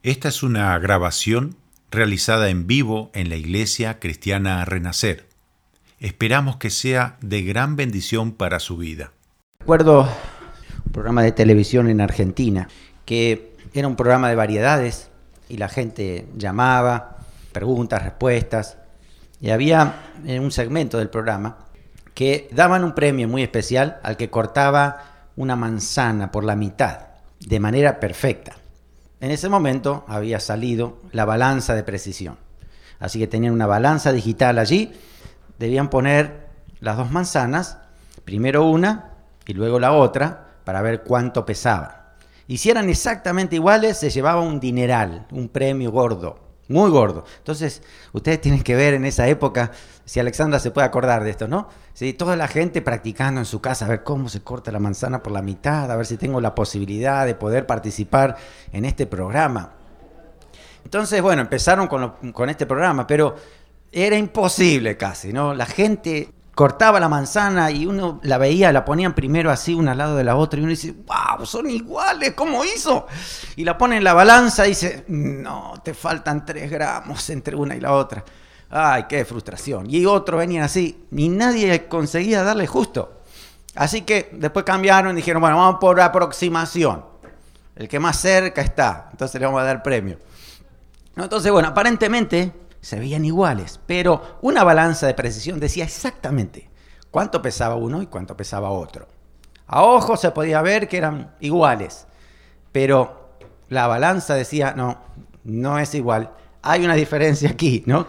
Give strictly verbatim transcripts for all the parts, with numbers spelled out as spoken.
Esta es una grabación realizada en vivo en la Iglesia Cristiana Renacer. Esperamos que sea de gran bendición para su vida. Recuerdo un programa de televisión en Argentina que era un programa de variedades y la gente llamaba, preguntas, respuestas, y había un segmento del programa que daban un premio muy especial al que cortaba una manzana por la mitad de manera perfecta. En ese momento había salido la balanza de precisión, así que tenían una balanza digital allí, debían poner las dos manzanas, primero una y luego la otra, para ver cuánto pesaba. Y si eran exactamente iguales, se llevaba un dineral, un premio gordo, muy gordo. Entonces, ustedes tienen que ver en esa época, si Alexandra se puede acordar de esto, ¿no? Sí, toda la gente practicando en su casa, a ver cómo se corta la manzana por la mitad, a ver si tengo la posibilidad de poder participar en este programa. Entonces, bueno, empezaron con, lo, con este programa, pero era imposible casi, ¿no? La gente cortaba la manzana y uno la veía, la ponían primero así, una al lado de la otra, y uno dice, wow, son iguales, ¿cómo hizo? Y la pone en la balanza y dice, no, te faltan tres gramos entre una y la otra. Ay, qué frustración. Y otros venían así, y nadie conseguía darle justo. Así que después cambiaron y dijeron, bueno, vamos por aproximación. El que más cerca está, entonces le vamos a dar premio. Entonces, bueno, aparentemente se veían iguales, pero una balanza de precisión decía exactamente cuánto pesaba uno y cuánto pesaba otro. A ojo se podía ver que eran iguales, pero la balanza decía, no, no es igual, hay una diferencia aquí, ¿no?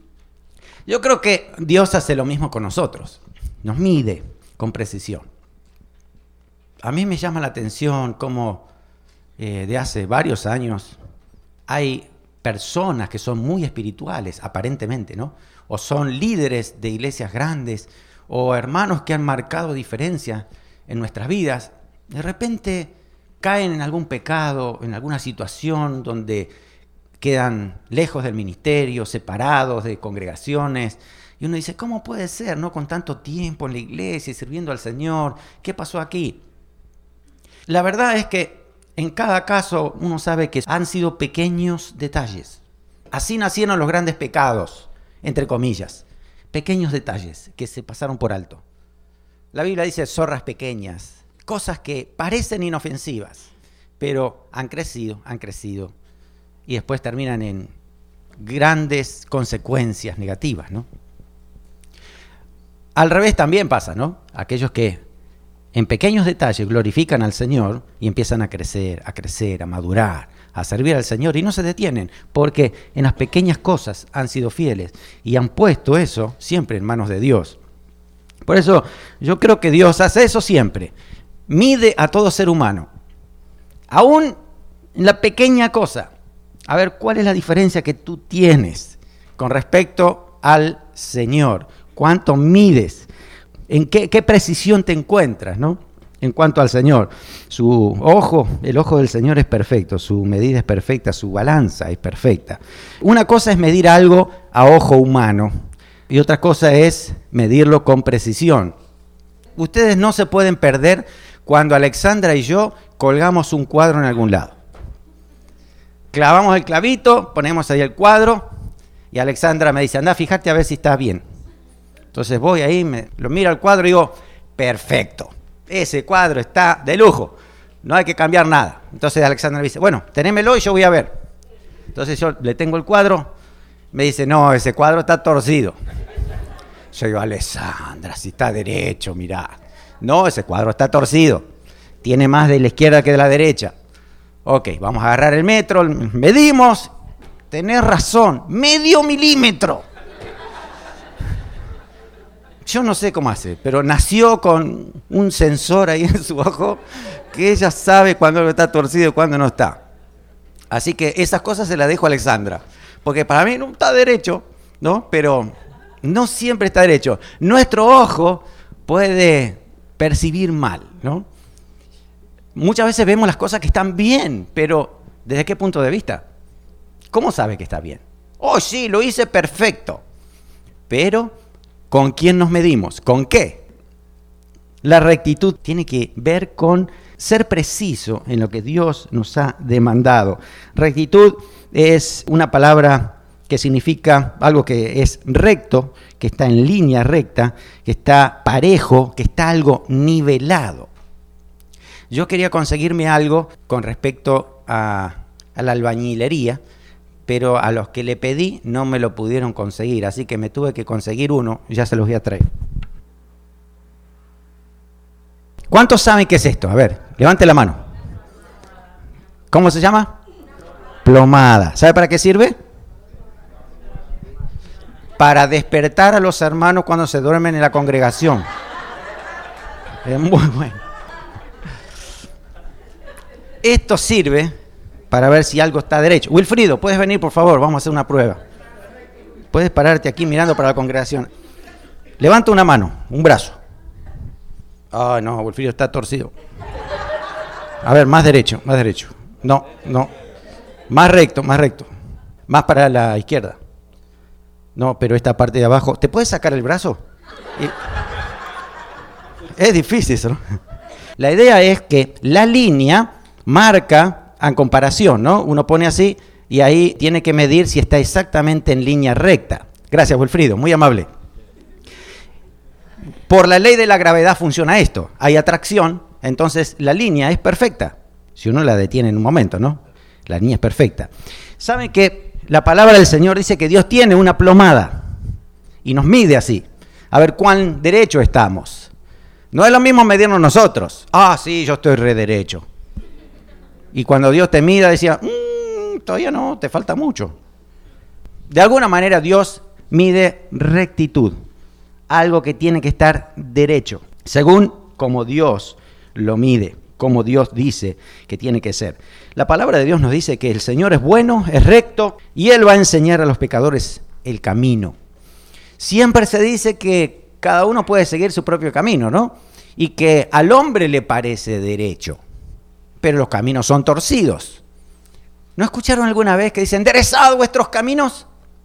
Yo creo que Dios hace lo mismo con nosotros, nos mide con precisión. A mí me llama la atención cómo eh, de hace varios años hay personas que son muy espirituales, aparentemente, ¿no? O son líderes de iglesias grandes, o hermanos que han marcado diferencias en nuestras vidas, de repente caen en algún pecado, en alguna situación donde quedan lejos del ministerio, separados de congregaciones, y uno dice, ¿cómo puede ser, no? Con tanto tiempo en la iglesia y sirviendo al Señor, ¿qué pasó aquí? La verdad es que en cada caso uno sabe que han sido pequeños detalles. Así nacieron los grandes pecados, entre comillas. Pequeños detalles que se pasaron por alto. La Biblia dice zorras pequeñas, cosas que parecen inofensivas, pero han crecido, han crecido, y después terminan en grandes consecuencias negativas, ¿no? Al revés también pasa, ¿no? Aquellos que en pequeños detalles glorifican al Señor y empiezan a crecer, a crecer, a madurar, a servir al Señor y no se detienen porque en las pequeñas cosas han sido fieles y han puesto eso siempre en manos de Dios. Por eso yo creo que Dios hace eso siempre, mide a todo ser humano, aún en la pequeña cosa, a ver cuál es la diferencia que tú tienes con respecto al Señor, cuánto mides. ¿En qué, qué precisión te encuentras, ¿no? En cuanto al Señor? Su ojo, el ojo del Señor es perfecto, su medida es perfecta, su balanza es perfecta. Una cosa es medir algo a ojo humano y otra cosa es medirlo con precisión. Ustedes no se pueden perder cuando Alexandra y yo colgamos un cuadro en algún lado. Clavamos el clavito, ponemos ahí el cuadro y Alexandra me dice, anda, fíjate a ver si está bien. Entonces voy ahí, me, lo miro al cuadro y digo, perfecto, ese cuadro está de lujo, no hay que cambiar nada. Entonces Alexandra me dice, bueno, tenémelo y yo voy a ver. Entonces yo le tengo el cuadro, me dice, no, ese cuadro está torcido. Yo digo, Alexandra, si está derecho, mirá. No, ese cuadro está torcido, tiene más de la izquierda que de la derecha. Ok, vamos a agarrar el metro, medimos, tenés razón, medio milímetro. Yo no sé cómo hace, pero nació con un sensor ahí en su ojo que ella sabe cuándo está torcido y cuándo no está. Así que esas cosas se las dejo a Alexandra, porque para mí no está derecho, ¿no? Pero no siempre está derecho. Nuestro ojo puede percibir mal, ¿no? Muchas veces vemos las cosas que están bien, pero ¿desde qué punto de vista? ¿Cómo sabe que está bien? Oh, sí, lo hice perfecto. Pero ¿con quién nos medimos? ¿Con qué? La rectitud tiene que ver con ser preciso en lo que Dios nos ha demandado. Rectitud es una palabra que significa algo que es recto, que está en línea recta, que está parejo, que está algo nivelado. Yo quería conseguirme algo con respecto a, a la albañilería, pero a los que le pedí no me lo pudieron conseguir, así que me tuve que conseguir uno y ya se los voy a traer. ¿Cuántos saben qué es esto? A ver, levante la mano. ¿Cómo se llama? Plomada. ¿Sabe para qué sirve? Para despertar a los hermanos cuando se duermen en la congregación. Es muy bueno. Esto sirve para ver si algo está derecho. Wilfrido, ¿puedes venir, por favor? Vamos a hacer una prueba. Puedes pararte aquí mirando para la congregación. Levanta una mano, un brazo. Ah, no, Wilfrido está torcido. A ver, más derecho, más derecho. No, no. Más recto, más recto. Más para la izquierda. No, pero esta parte de abajo. ¿Te puedes sacar el brazo? Es difícil eso, ¿no? La idea es que la línea marca en comparación, ¿no? Uno pone así y ahí tiene que medir si está exactamente en línea recta. Gracias, Wilfrido, muy amable. Por la ley de la gravedad funciona esto. Hay atracción, entonces la línea es perfecta. Si uno la detiene en un momento, ¿no? La línea es perfecta. ¿Saben que la palabra del Señor dice que Dios tiene una plomada y nos mide así? A ver cuán derecho estamos. No es lo mismo medirnos nosotros. Ah, sí, yo estoy re derecho. Y cuando Dios te mida, decía, mmm, todavía no, te falta mucho. De alguna manera Dios mide rectitud, algo que tiene que estar derecho, según como Dios lo mide, como Dios dice que tiene que ser. La palabra de Dios nos dice que el Señor es bueno, es recto, y Él va a enseñar a los pecadores el camino. Siempre se dice que cada uno puede seguir su propio camino, ¿no? Y que al hombre le parece derecho, pero los caminos son torcidos. ¿No escucharon alguna vez que dice, enderezad vuestros caminos?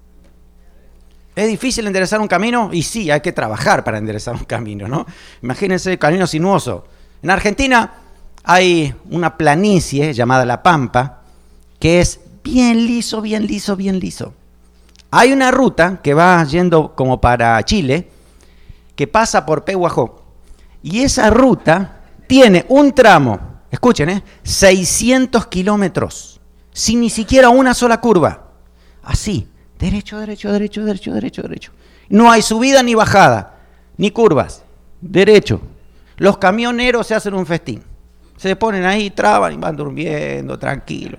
¿Es difícil enderezar un camino? Y sí, hay que trabajar para enderezar un camino, ¿no? Imagínense el camino sinuoso. En Argentina hay una planicie llamada La Pampa, que es bien liso, bien liso, bien liso. Hay una ruta que va yendo como para Chile, que pasa por Pehuajó, y esa ruta tiene un tramo, escuchen, ¿eh? seiscientos kilómetros, sin ni siquiera una sola curva. Así, derecho, derecho, derecho, derecho, derecho, derecho. No hay subida ni bajada, ni curvas, derecho. Los camioneros se hacen un festín. Se ponen ahí, traban y van durmiendo, tranquilos.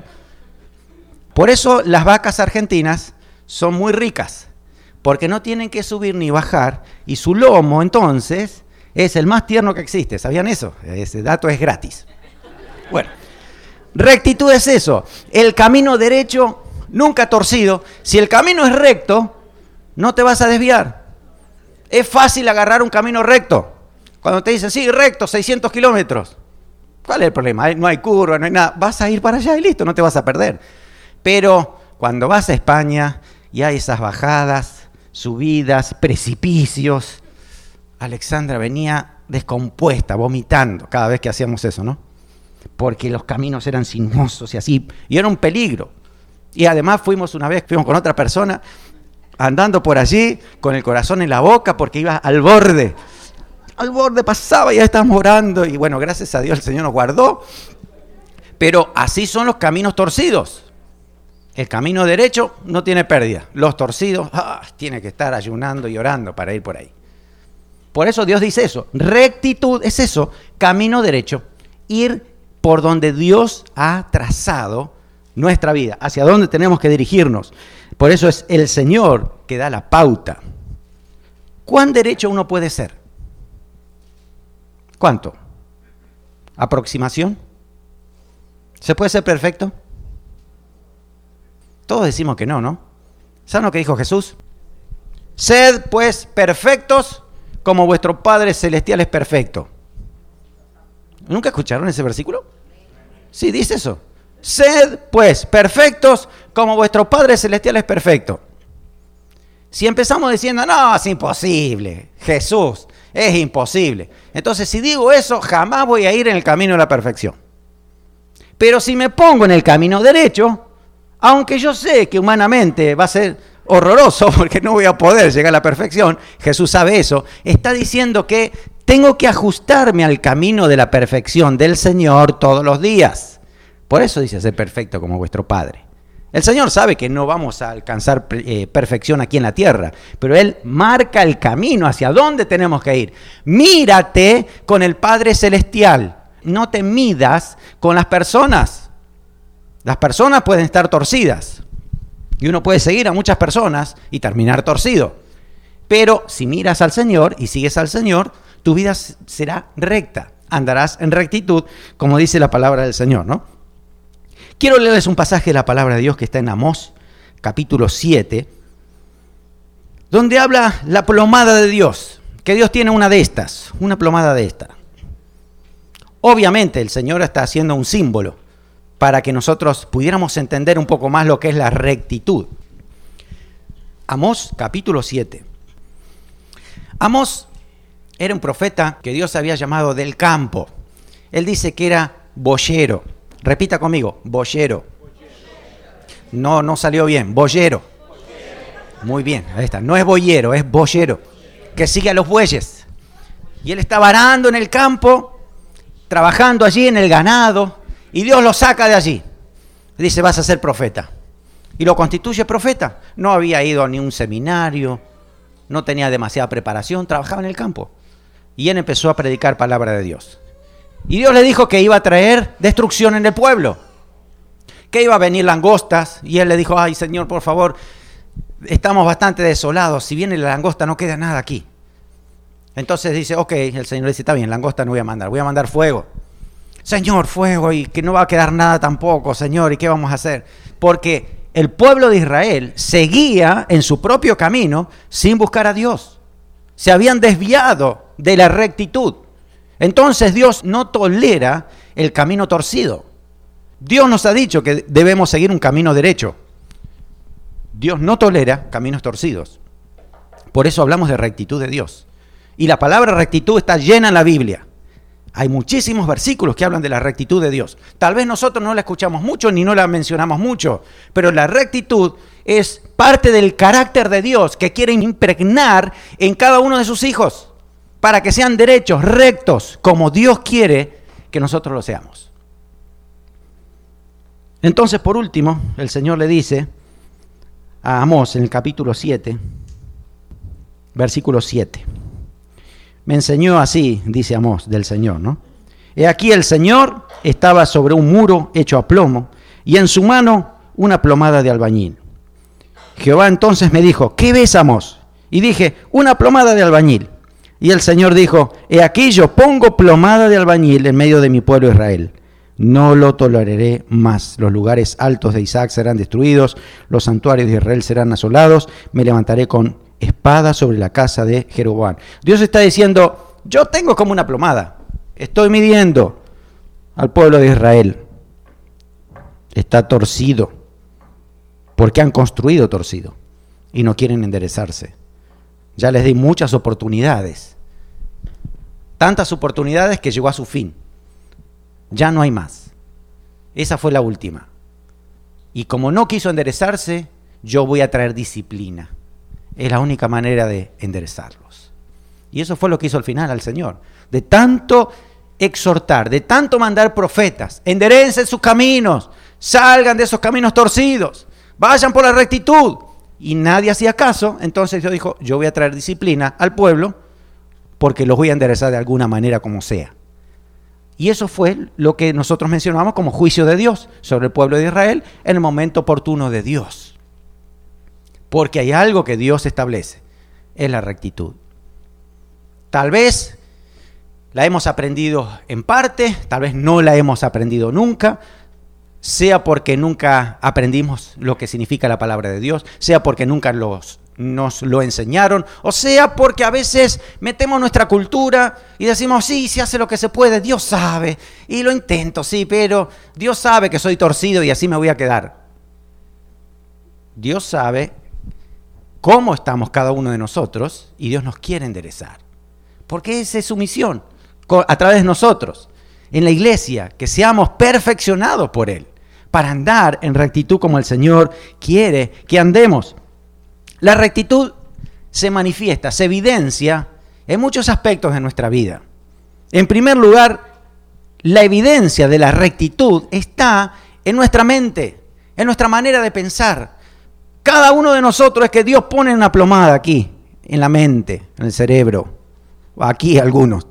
Por eso las vacas argentinas son muy ricas, porque no tienen que subir ni bajar, y su lomo, entonces, es el más tierno que existe. ¿Sabían eso? Ese dato es gratis. Bueno, rectitud es eso. El camino derecho, nunca torcido. Si el camino es recto, no te vas a desviar. Es fácil agarrar un camino recto. Cuando te dicen, sí, recto, seiscientos kilómetros. ¿Cuál es el problema? No hay curva, no hay nada. Vas a ir para allá y listo, no te vas a perder. Pero cuando vas a España y hay esas bajadas, subidas, precipicios, Alexandra venía descompuesta, vomitando cada vez que hacíamos eso, ¿no? Porque los caminos eran sinuosos y así, y era un peligro. Y además fuimos una vez, fuimos con otra persona, andando por allí, con el corazón en la boca, porque iba al borde. Al borde pasaba y ya estábamos orando, y bueno, gracias a Dios el Señor nos guardó. Pero así son los caminos torcidos. El camino derecho no tiene pérdida. Los torcidos, ah, tiene que estar ayunando y orando para ir por ahí. Por eso Dios dice eso. Rectitud es eso, camino derecho. Ir por donde Dios ha trazado nuestra vida, hacia dónde tenemos que dirigirnos. Por eso es el Señor que da la pauta. ¿Cuán derecho uno puede ser? ¿Cuánto? ¿Aproximación? ¿Se puede ser perfecto? Todos decimos que no, ¿no? ¿Saben lo que dijo Jesús? Sed pues perfectos como vuestro Padre Celestial es perfecto. ¿Nunca escucharon ese versículo? Sí, dice eso. Sed pues perfectos como vuestro Padre Celestial es perfecto. Si empezamos diciendo, no, es imposible, Jesús Es imposible. Entonces, si digo eso, jamás voy a ir en el camino de la perfección. Pero si me pongo en el camino derecho, aunque yo sé que humanamente va a ser horroroso porque no voy a poder llegar a la perfección, Jesús sabe eso, está diciendo que tengo que ajustarme al camino de la perfección del Señor todos los días. Por eso dice ser perfecto como vuestro Padre. El Señor sabe que no vamos a alcanzar eh, perfección aquí en la tierra, pero Él marca el camino hacia dónde tenemos que ir. Mírate con el Padre Celestial, no te midas con las personas. Las personas pueden estar torcidas y uno puede seguir a muchas personas y terminar torcido. Pero si miras al Señor y sigues al Señor, tu vida será recta, andarás en rectitud, como dice la palabra del Señor, ¿no? Quiero leerles un pasaje de la palabra de Dios que está en Amós, capítulo siete, donde habla la plomada de Dios, que Dios tiene una de estas, una plomada de esta. Obviamente el Señor está haciendo un símbolo para que nosotros pudiéramos entender un poco más lo que es la rectitud. Amós, capítulo siete. Amós era un profeta que Dios había llamado del campo. Él dice que era boyero. Repita conmigo, boyero. No, no salió bien, boyero. Muy bien, ahí está. No es boyero, es boyero, que sigue a los bueyes. Y él estaba arando en el campo, trabajando allí en el ganado, y Dios lo saca de allí. Dice, vas a ser profeta. Y lo constituye profeta. No había ido a ni un seminario, no tenía demasiada preparación, trabajaba en el campo. Y él empezó a predicar palabra de Dios. Y Dios le dijo que iba a traer destrucción en el pueblo, que iba a venir langostas, y él le dijo, ay Señor, por favor, estamos bastante desolados, si viene la langosta no queda nada aquí. Entonces dice, ok, el Señor le dice, está bien, langosta no voy a mandar, voy a mandar fuego. Señor, fuego, y que no va a quedar nada tampoco, Señor, ¿y qué vamos a hacer? Porque el pueblo de Israel seguía en su propio camino sin buscar a Dios. Se habían desviado de la rectitud. Entonces Dios no tolera el camino torcido. Dios nos ha dicho que debemos seguir un camino derecho. Dios no tolera caminos torcidos. Por eso hablamos de rectitud de Dios. Y la palabra rectitud está llena en la Biblia. Hay muchísimos versículos que hablan de la rectitud de Dios. Tal vez nosotros no la escuchamos mucho ni no la mencionamos mucho, pero la rectitud es parte del carácter de Dios que quiere impregnar en cada uno de sus hijos, para que sean derechos, rectos, como Dios quiere que nosotros lo seamos. Entonces, por último, el Señor le dice a Amós en el capítulo siete, versículo siete. Me enseñó así, dice Amós del Señor, ¿no? He aquí el Señor estaba sobre un muro hecho a plomo, y en su mano una plomada de albañil. Jehová entonces me dijo, ¿qué ves, Amós? Y dije, una plomada de albañil. Y el Señor dijo, he aquí yo pongo plomada de albañil en medio de mi pueblo Israel. No lo toleraré más. Los lugares altos de Isaac serán destruidos, los santuarios de Israel serán asolados, me levantaré con espada sobre la casa de Jeroboam. Dios está diciendo, yo tengo como una plomada, estoy midiendo al pueblo de Israel. Está torcido, porque han construido torcido y no quieren enderezarse. Ya les di muchas oportunidades, tantas oportunidades que llegó a su fin. Ya no hay más. Esa fue la última. Y como no quiso enderezarse, yo voy a traer disciplina. Es la única manera de enderezarlos. Y eso fue lo que hizo al final al Señor. De tanto exhortar, de tanto mandar profetas, enderecen sus caminos, salgan de esos caminos torcidos, vayan por la rectitud. Y nadie hacía caso, entonces Dios dijo, yo voy a traer disciplina al pueblo porque los voy a enderezar de alguna manera como sea. Y eso fue lo que nosotros mencionamos como juicio de Dios sobre el pueblo de Israel en el momento oportuno de Dios. Porque hay algo que Dios establece, es la rectitud. Tal vez la hemos aprendido en parte, tal vez no la hemos aprendido nunca, sea porque nunca aprendimos lo que significa la palabra de Dios, sea porque nunca los, nos lo enseñaron, o sea porque a veces metemos nuestra cultura y decimos, sí, se hace lo que se puede, Dios sabe, y lo intento, sí, pero Dios sabe que soy torcido y así me voy a quedar. Dios sabe cómo estamos cada uno de nosotros y Dios nos quiere enderezar. porque esa es su misión a través de nosotros, en la iglesia, que seamos perfeccionados por Él, para andar en rectitud como el Señor quiere que andemos. La rectitud se manifiesta, se evidencia en muchos aspectos de nuestra vida. En primer lugar, la evidencia de la rectitud está en nuestra mente, en nuestra manera de pensar. Cada uno de nosotros es que Dios pone una plomada aquí, en la mente, en el cerebro, aquí algunos.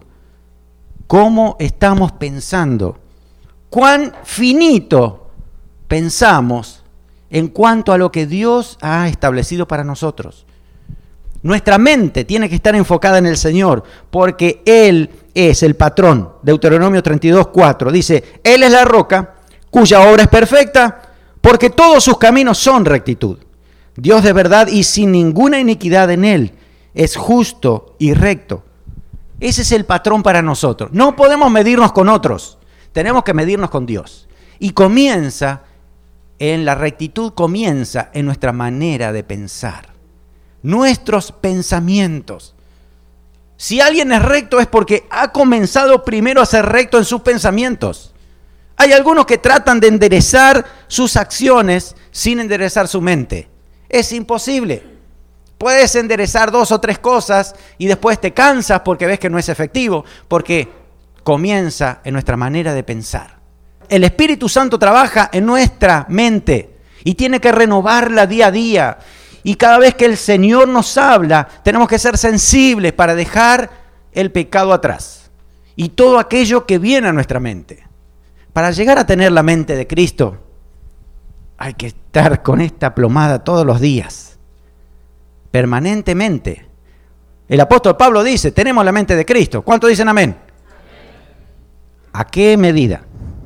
¿Cómo estamos pensando? ¿Cuán finito pensamos en cuanto a lo que Dios ha establecido para nosotros? Nuestra mente tiene que estar enfocada en el Señor, porque Él es el patrón. Deuteronomio treinta y dos, cuatro dice, Él es la roca, cuya obra es perfecta, porque todos sus caminos son rectitud. Dios de verdad y sin ninguna iniquidad en Él, es justo y recto. Ese es el patrón para nosotros. No podemos medirnos con otros, tenemos que medirnos con Dios. Y comienza, en la rectitud comienza en nuestra manera de pensar. Nuestros pensamientos. Si alguien es recto es porque ha comenzado primero a ser recto en sus pensamientos. Hay algunos que tratan de enderezar sus acciones sin enderezar su mente. Es imposible. Puedes enderezar dos o tres cosas y después te cansas porque ves que no es efectivo, porque comienza en nuestra manera de pensar. El Espíritu Santo trabaja en nuestra mente y tiene que renovarla día a día. Y cada vez que el Señor nos habla, tenemos que ser sensibles para dejar el pecado atrás y todo aquello que viene a nuestra mente. Para llegar a tener la mente de Cristo, hay que estar con esta plomada todos los días, permanentemente. El apóstol Pablo dice, tenemos la mente de Cristo. ¿Cuántos dicen amén? Amén. ¿A qué medida?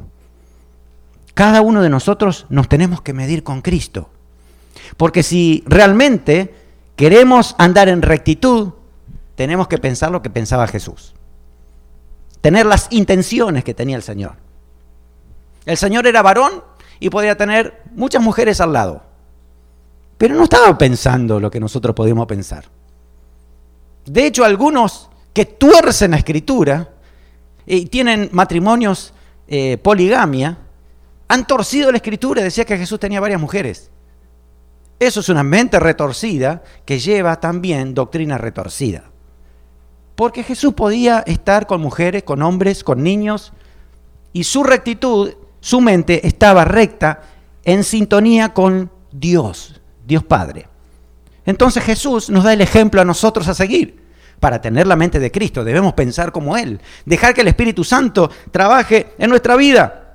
Cada uno de nosotros nos tenemos que medir con Cristo. Porque si realmente queremos andar en rectitud, tenemos que pensar lo que pensaba Jesús. Tener las intenciones que tenía el Señor. El Señor era varón y podía tener muchas mujeres al lado. Pero no estaba pensando lo que nosotros podíamos pensar. De hecho, algunos que tuercen la Escritura y tienen matrimonios eh, poligamia, han torcido la Escritura. Decía que Jesús tenía varias mujeres. Eso es una mente retorcida que lleva también doctrina retorcida. Porque Jesús podía estar con mujeres, con hombres, con niños, y su rectitud, su mente estaba recta en sintonía con Dios, Dios Padre. Entonces Jesús nos da el ejemplo a nosotros a seguir. Para tener la mente de Cristo debemos pensar como Él, dejar que el Espíritu Santo trabaje en nuestra vida.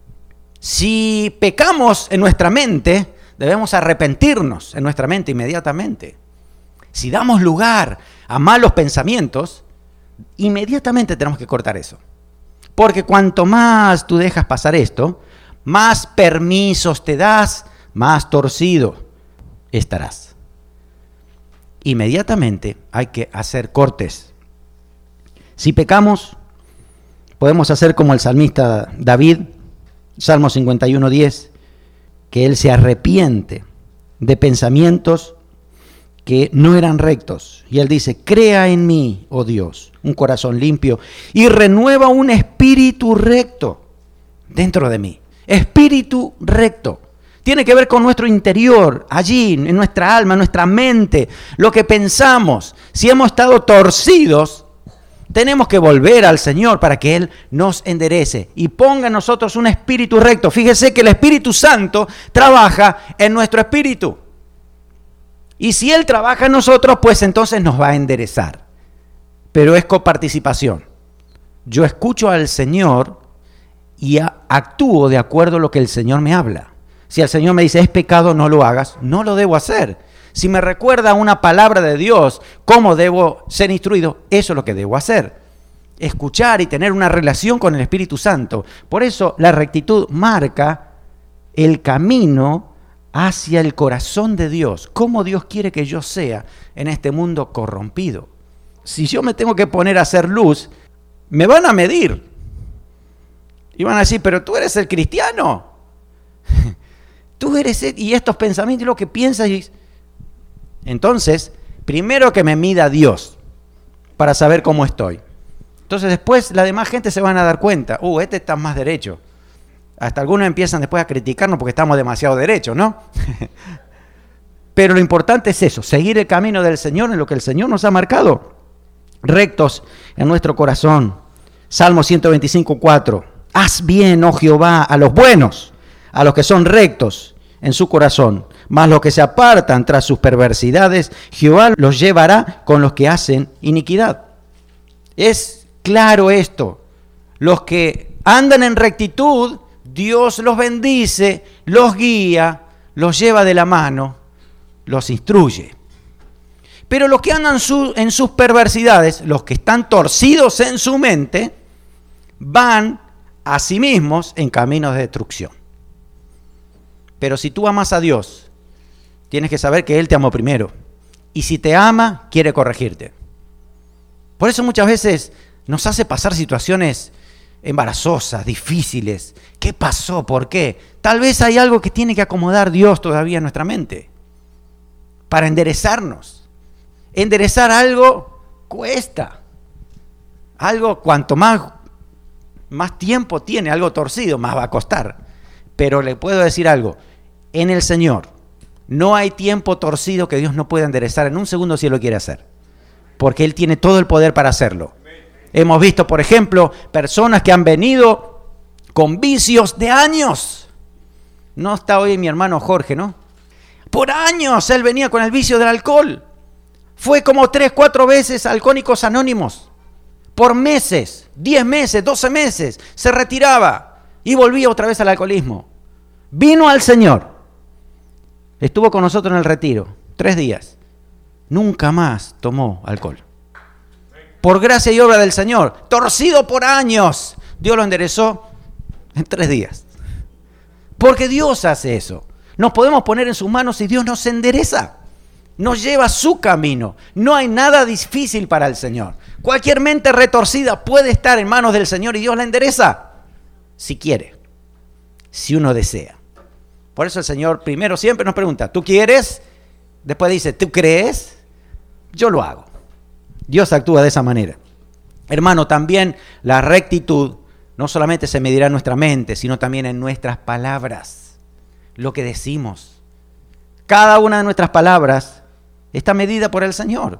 Si pecamos en nuestra mente, debemos arrepentirnos en nuestra mente inmediatamente. Si damos lugar a malos pensamientos, inmediatamente tenemos que cortar eso. Porque cuanto más tú dejas pasar esto, más permisos te das, más torcido estarás. Inmediatamente hay que hacer cortes. Si pecamos, podemos hacer como el salmista David, Salmo cincuenta y uno, diez, que él se arrepiente de pensamientos que no eran rectos. Y él dice, crea en mí, oh Dios, un corazón limpio y renueva un espíritu recto dentro de mí. Espíritu recto. Tiene que ver con nuestro interior, allí, en nuestra alma, en nuestra mente, lo que pensamos. Si hemos estado torcidos, tenemos que volver al Señor para que Él nos enderece y ponga en nosotros un espíritu recto. Fíjese que el Espíritu Santo trabaja en nuestro espíritu. Y si Él trabaja en nosotros, pues entonces nos va a enderezar. Pero es coparticipación. Yo escucho al Señor y actúo de acuerdo a lo que el Señor me habla. Si el Señor me dice, es pecado, no lo hagas, no lo debo hacer. Si me recuerda una palabra de Dios, cómo debo ser instruido, eso es lo que debo hacer. Escuchar y tener una relación con el Espíritu Santo. Por eso la rectitud marca el camino hacia el corazón de Dios. Cómo Dios quiere que yo sea en este mundo corrompido. Si yo me tengo que poner a hacer luz, me van a medir. Y van a decir, pero tú eres el cristiano. Tú eres el... Y estos pensamientos, lo que piensas y... Entonces, primero que me mida Dios, para saber cómo estoy. Entonces después la demás gente se van a dar cuenta, uh, este está más derecho. Hasta algunos empiezan después a criticarnos porque estamos demasiado derechos, ¿no? Pero lo importante es eso, seguir el camino del Señor en lo que el Señor nos ha marcado. Rectos en nuestro corazón. Salmo ciento veinticinco, cuatro. Haz bien, oh Jehová, a los buenos, a los que son rectos en su corazón. Mas los que se apartan tras sus perversidades, Jehová los llevará con los que hacen iniquidad. Es claro esto. Los que andan en rectitud, Dios los bendice, los guía, los lleva de la mano, los instruye. Pero los que andan su, en sus perversidades, los que están torcidos en su mente, van a sí mismos en caminos de destrucción. Pero si tú amas a Dios, tienes que saber que Él te amó primero. Y si te ama, quiere corregirte. Por eso muchas veces nos hace pasar situaciones embarazosas, difíciles. ¿Qué pasó? ¿Por qué? Tal vez hay algo que tiene que acomodar Dios todavía en nuestra mente para enderezarnos. Enderezar algo cuesta. Algo, cuanto más, más tiempo tiene, algo torcido, más va a costar. Pero le puedo decir algo, en el Señor no hay tiempo torcido que Dios no pueda enderezar en un segundo si Él lo quiere hacer. Porque Él tiene todo el poder para hacerlo. Hemos visto, por ejemplo, personas que han venido con vicios de años. No está hoy mi hermano Jorge, ¿no? Por años él venía con el vicio del alcohol. Fue como tres, cuatro veces a Alcohólicos Anónimos. Por meses, diez meses, doce meses. Se retiraba y volvía otra vez al alcoholismo. Vino al Señor. Estuvo con nosotros en el retiro, tres días. Nunca más tomó alcohol. Por gracia y obra del Señor, torcido por años, Dios lo enderezó en tres días. Porque Dios hace eso. Nos podemos poner en sus manos y Dios nos endereza. Nos lleva a su camino. No hay nada difícil para el Señor. Cualquier mente retorcida puede estar en manos del Señor y Dios la endereza. Si quiere, si uno desea. Por eso el Señor primero siempre nos pregunta, ¿tú quieres? Después dice, ¿tú crees? Yo lo hago. Dios actúa de esa manera. Hermano, también la rectitud no solamente se medirá en nuestra mente, sino también en nuestras palabras, lo que decimos. Cada una de nuestras palabras está medida por el Señor.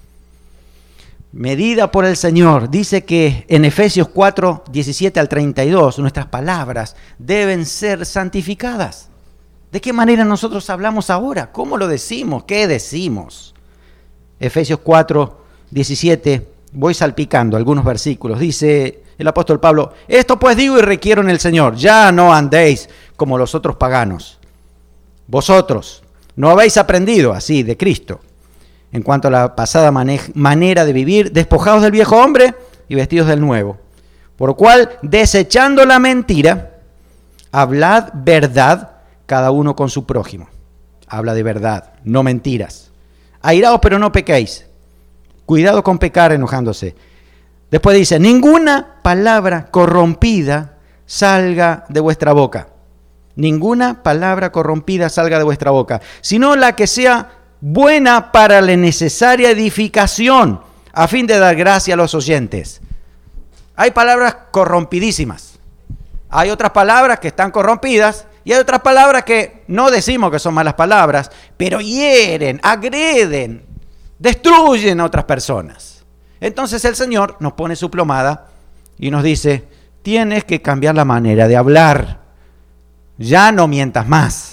Medida por el Señor. Dice que en Efesios cuatro, diecisiete al treinta y dos, nuestras palabras deben ser santificadas. ¿De qué manera nosotros hablamos ahora? ¿Cómo lo decimos? ¿Qué decimos? Efesios cuatro, diecisiete, voy salpicando algunos versículos. Dice el apóstol Pablo, esto pues digo y requiero en el Señor, ya no andéis como los otros paganos. Vosotros no habéis aprendido así de Cristo. En cuanto a la pasada mane- manera de vivir, despojados del viejo hombre y vestidos del nuevo. Por lo cual, desechando la mentira, hablad verdad cada uno con su prójimo. Habla de verdad, no mentiras. Airaos, pero no pequéis. Cuidado con pecar enojándose. Después dice, ninguna palabra corrompida salga de vuestra boca. Ninguna palabra corrompida salga de vuestra boca, sino la que sea buena para la necesaria edificación, a fin de dar gracia a los oyentes. Hay palabras corrompidísimas. Hay otras palabras que están corrompidas y hay otras palabras que no decimos que son malas palabras, pero hieren, agreden, destruyen a otras personas. Entonces el Señor nos pone su plomada y nos dice, tienes que cambiar la manera de hablar. Ya no mientas más.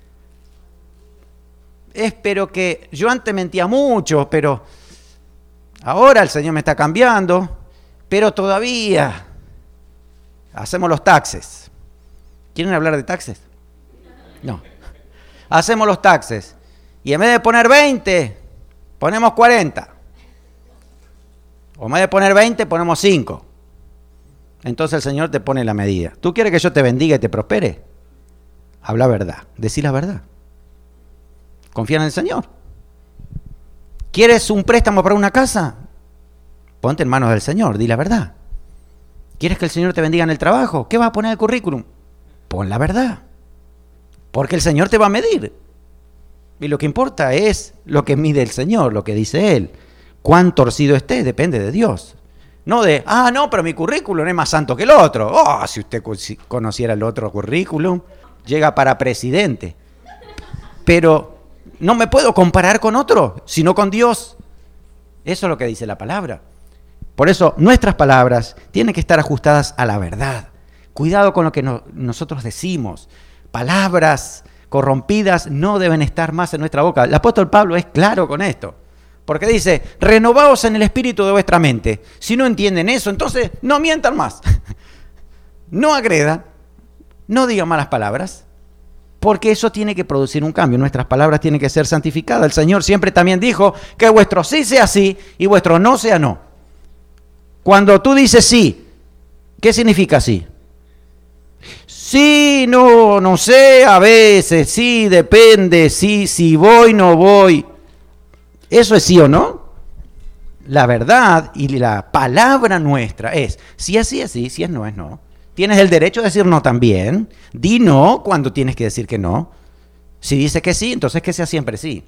Espero que yo antes mentía mucho, pero ahora el Señor me está cambiando, pero todavía hacemos los taxes. ¿Quieren hablar de taxes? No. Hacemos los taxes y en vez de poner veinte, ponemos cuarenta. O en vez de poner veinte, ponemos cinco. Entonces el Señor te pone la medida. ¿Tú quieres que yo te bendiga y te prospere? Habla verdad, decí la verdad. Confía en el Señor. ¿Quieres un préstamo para una casa? Ponte en manos del Señor, di la verdad. ¿Quieres que el Señor te bendiga en el trabajo? ¿Qué vas a poner en el currículum? Pon la verdad. Porque el Señor te va a medir. Y lo que importa es lo que mide el Señor, lo que dice Él. Cuán torcido esté depende de Dios. No de, ah, no, pero mi currículum es más santo que el otro. Oh, si usted conociera el otro currículum, llega para presidente. Pero no me puedo comparar con otro, sino con Dios. Eso es lo que dice la palabra. Por eso nuestras palabras tienen que estar ajustadas a la verdad. Cuidado con lo que no, nosotros decimos. Palabras corrompidas no deben estar más en nuestra boca. El apóstol Pablo es claro con esto. Porque dice, renovaos en el espíritu de vuestra mente. Si no entienden eso, entonces no mientan más. No agredan, no digan malas palabras, porque eso tiene que producir un cambio. Nuestras palabras tienen que ser santificadas. El Señor siempre también dijo que vuestro sí sea sí y vuestro no sea no. Cuando tú dices sí, ¿qué significa sí? Sí, no, no sé, a veces, sí, depende, sí, si voy, no voy. ¿Eso es sí o no? La verdad y la palabra nuestra es, si es sí, es sí, si es no, es no. Tienes el derecho de decir no también. Di no cuando tienes que decir que no. Si dice que sí, entonces que sea siempre sí.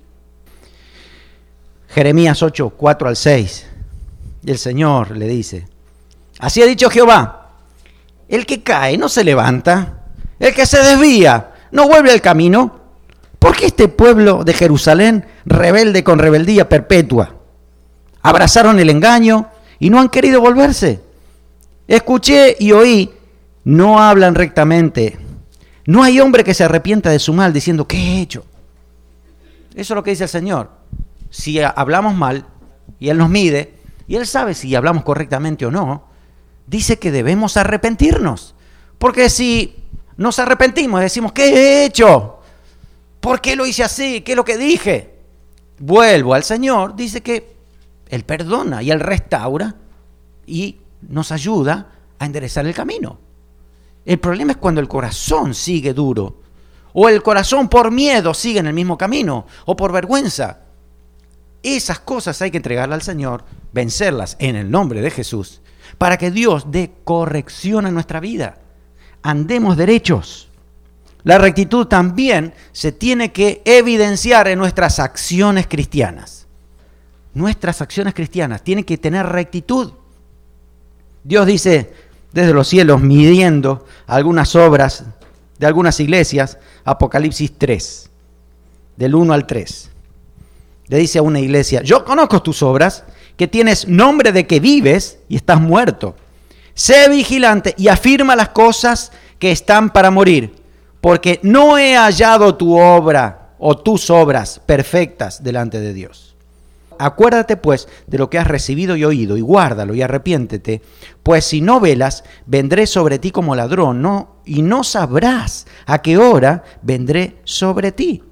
Jeremías ocho, cuatro al seis. Y el Señor le dice, así ha dicho Jehová, el que cae no se levanta, el que se desvía no vuelve al camino. ¿Por qué este pueblo de Jerusalén, rebelde con rebeldía perpetua, abrazaron el engaño y no han querido volverse? Escuché y oí, no hablan rectamente. No hay hombre que se arrepienta de su mal diciendo, ¿qué he hecho? Eso es lo que dice el Señor. Si hablamos mal y Él nos mide, y Él sabe si hablamos correctamente o no, dice que debemos arrepentirnos. Porque si nos arrepentimos y decimos, ¿qué he hecho? ¿Por qué lo hice así? ¿Qué es lo que dije? Vuelvo al Señor, dice que Él perdona y Él restaura y nos ayuda a enderezar el camino. El problema es cuando el corazón sigue duro, o el corazón por miedo sigue en el mismo camino, o por vergüenza. Esas cosas hay que entregarlas al Señor, vencerlas en el nombre de Jesús, para que Dios dé corrección a nuestra vida. Andemos derechos. La rectitud también se tiene que evidenciar en nuestras acciones cristianas. Nuestras acciones cristianas tienen que tener rectitud. Dios dice desde los cielos, midiendo algunas obras de algunas iglesias, Apocalipsis tres, del uno al tres. Le dice a una iglesia, yo conozco tus obras, que tienes nombre de que vives y estás muerto. Sé vigilante y afirma las cosas que están para morir, porque no he hallado tu obra o tus obras perfectas delante de Dios. Acuérdate pues de lo que has recibido y oído, y guárdalo y arrepiéntete, pues si no velas, vendré sobre ti como ladrón, ¿no? Y no sabrás a qué hora vendré sobre ti.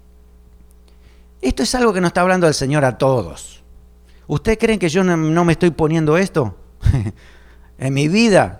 Esto es algo que nos está hablando el Señor a todos. ¿Ustedes creen que yo no, no me estoy poniendo esto? En mi vida,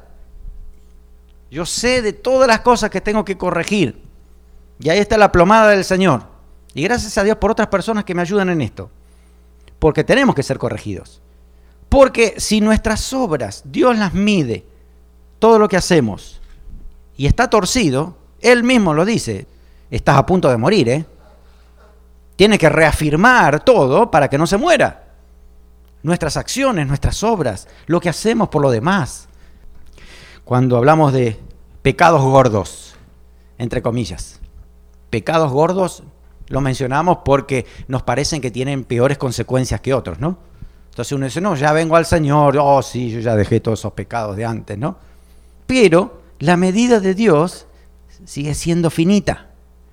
yo sé de todas las cosas que tengo que corregir. Y ahí está la plomada del Señor. Y gracias a Dios por otras personas que me ayudan en esto. Porque tenemos que ser corregidos. Porque si nuestras obras, Dios las mide, todo lo que hacemos, y está torcido, Él mismo lo dice, estás a punto de morir, ¿eh? Tiene que reafirmar todo para que no se muera. Nuestras acciones, nuestras obras, lo que hacemos por lo demás. Cuando hablamos de pecados gordos, entre comillas, pecados gordos lo mencionamos porque nos parecen que tienen peores consecuencias que otros, ¿no? Entonces uno dice, no, ya vengo al Señor, oh sí, yo ya dejé todos esos pecados de antes, ¿no? Pero la medida de Dios sigue siendo finita.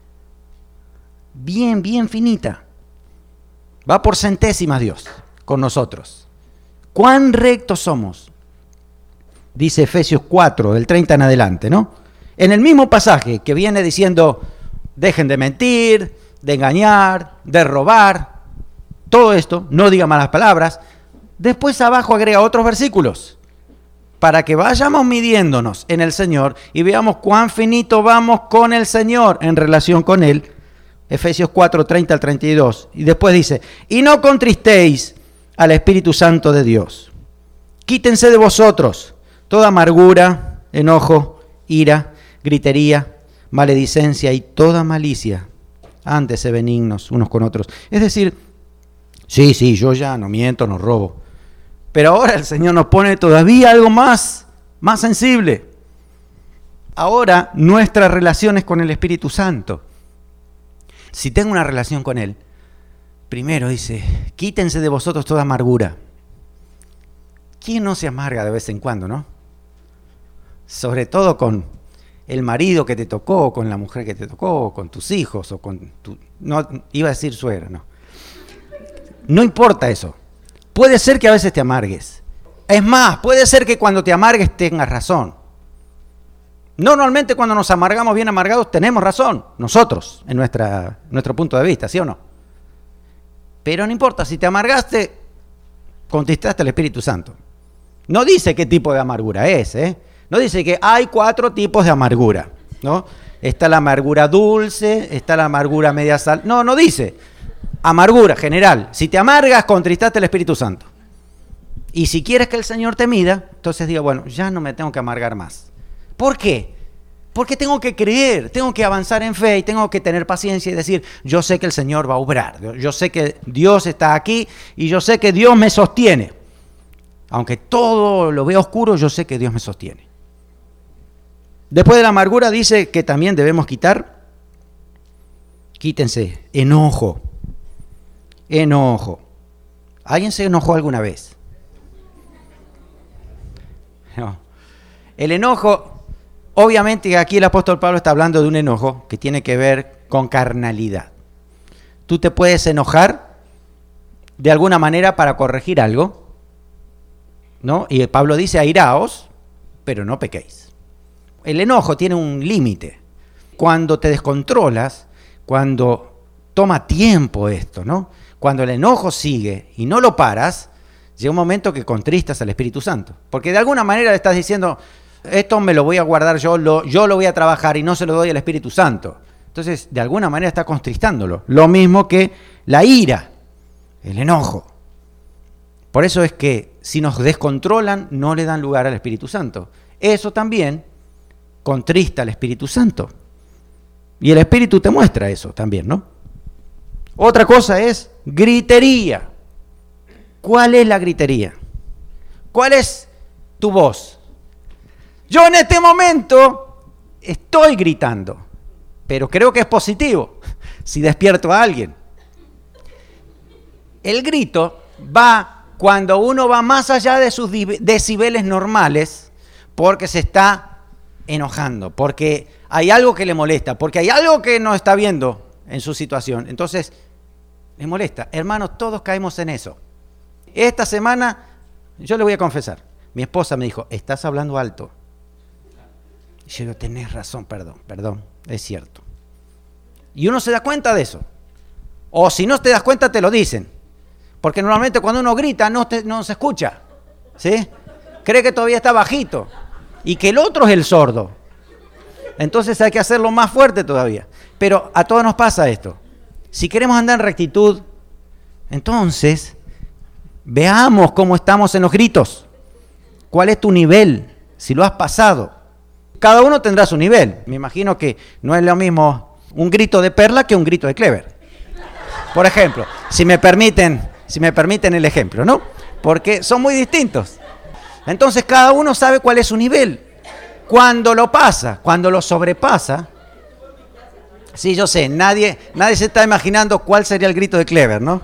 Bien, bien finita. Va por centésimas Dios con nosotros. ¿Cuán rectos somos? Dice Efesios cuatro, del treinta en adelante, ¿no? En el mismo pasaje que viene diciendo, dejen de mentir, de engañar, de robar, todo esto, no digan malas palabras. Después abajo agrega otros versículos para que vayamos midiéndonos en el Señor y veamos cuán finito vamos con el Señor en relación con Él. Efesios cuatro, treinta al treinta y dos. Y después dice, y no contristéis al Espíritu Santo de Dios. Quítense de vosotros toda amargura, enojo, ira, gritería, maledicencia y toda malicia. Antes se benignos unos con otros. Es decir, Sí, sí, yo ya no miento, no robo. Pero ahora el Señor nos pone todavía algo más, más sensible. Ahora nuestras relaciones con el Espíritu Santo. Si tengo una relación con Él, primero dice, quítense de vosotros toda amargura. ¿Quién no se amarga de vez en cuando, no? Sobre todo con el marido que te tocó, con la mujer que te tocó, con tus hijos, o con tu... No, iba a decir suegra, no. No importa eso. Puede ser que a veces te amargues. Es más, puede ser que cuando te amargues tengas razón. Normalmente cuando nos amargamos bien amargados tenemos razón, nosotros, en nuestra, nuestro punto de vista, ¿sí o no? Pero no importa, si te amargaste, contristaste al Espíritu Santo. No dice qué tipo de amargura es, ¿eh? No dice que hay cuatro tipos de amargura, ¿no? Está la amargura dulce, está la amargura media sal. No, no dice. Amargura general. Si te amargas, contristaste al Espíritu Santo. Y si quieres que el Señor te mida, entonces diga, bueno, ya no me tengo que amargar más. ¿Por qué? Porque tengo que creer, tengo que avanzar en fe y tengo que tener paciencia y decir, yo sé que el Señor va a obrar, yo sé que Dios está aquí y yo sé que Dios me sostiene. Aunque todo lo veo oscuro, yo sé que Dios me sostiene. Después de la amargura dice que también debemos quitar, quítense, enojo, enojo. ¿Alguien se enojó alguna vez? No. El enojo, obviamente aquí el apóstol Pablo está hablando de un enojo que tiene que ver con carnalidad. Tú te puedes enojar de alguna manera para corregir algo, ¿no? Y Pablo dice, airaos, pero no pequéis. El enojo tiene un límite. Cuando te descontrolas, cuando toma tiempo esto, ¿no? Cuando el enojo sigue y no lo paras, llega un momento que contristas al Espíritu Santo. Porque de alguna manera le estás diciendo, esto me lo voy a guardar yo, lo, yo lo voy a trabajar y no se lo doy al Espíritu Santo. Entonces, de alguna manera está contristándolo. Lo mismo que la ira, el enojo. Por eso es que si nos descontrolan, no le dan lugar al Espíritu Santo. Eso también contrista al Espíritu Santo. Y el Espíritu te muestra eso también, ¿no? Otra cosa es gritería. ¿Cuál es la gritería? ¿Cuál es tu voz? Yo en este momento estoy gritando, pero creo que es positivo si despierto a alguien. El grito va cuando uno va más allá de sus decibeles normales porque se está enojando, porque hay algo que le molesta, porque hay algo que no está viendo en su situación. Entonces, le molesta. Hermanos, todos caemos en eso. Esta semana, yo le voy a confesar, mi esposa me dijo, estás hablando alto. Y yo digo, tenés razón, perdón, perdón, es cierto. Y uno se da cuenta de eso. O si no te das cuenta, te lo dicen. Porque normalmente cuando uno grita, no, te, no se escucha. ¿Sí? Cree que todavía está bajito. Y que el otro es el sordo. Entonces hay que hacerlo más fuerte todavía. Pero a todos nos pasa esto. Si queremos andar en rectitud, entonces veamos cómo estamos en los gritos. ¿Cuál es tu nivel? Si lo has pasado. Cada uno tendrá su nivel. Me imagino que no es lo mismo un grito de Perla que un grito de Clever. Por ejemplo, si me permiten, si me permiten el ejemplo, ¿no? Porque son muy distintos. Entonces cada uno sabe cuál es su nivel. Cuando lo pasa, cuando lo sobrepasa, sí, yo sé, nadie, nadie se está imaginando cuál sería el grito de Clever, ¿no?